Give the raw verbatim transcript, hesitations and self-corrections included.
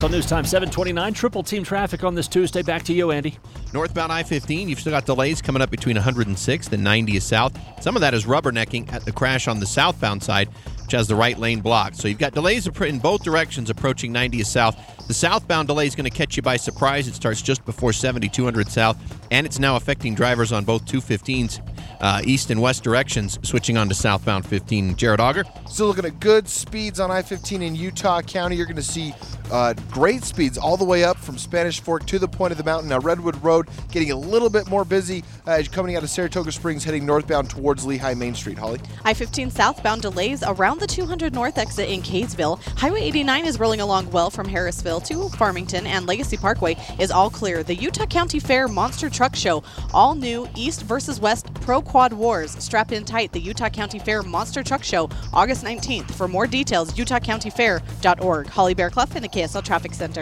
On News Time seven twenty-nine, triple team traffic on this Tuesday. Back to you, Andy. Northbound I fifteen, you've still got delays coming up between one hundred sixth and ninetieth South. Some of that is rubbernecking at the crash on the southbound side, which has the right lane blocked. So you've got delays in both directions approaching ninetieth South. The southbound delay is going to catch you by surprise. It starts just before seventy-two hundred South, and it's now affecting drivers on both two fifteens, uh, east and west directions, switching on to southbound fifteen. Jared Auger? Still looking at good speeds on I fifteen in Utah County. You're going to see uh, great speeds all the way up from Spanish Fork to the point of the mountain. Now, Redwood Road getting a little bit more busy uh, as you're coming out of Saratoga Springs, heading northbound towards Lehigh Main Street. Holly? I fifteen southbound delays around the two hundred north exit in Kaysville. Highway eighty-nine is rolling along well from Harrisville to Farmington, and Legacy Parkway is all clear. The Utah County Fair Monster Truck Show, all new East versus West Pro Quad Wars. Strap in tight. The Utah County Fair Monster Truck Show, August nineteenth. For more details, utah county fair dot org. Holly Bear Clough in the K S L Traffic Center.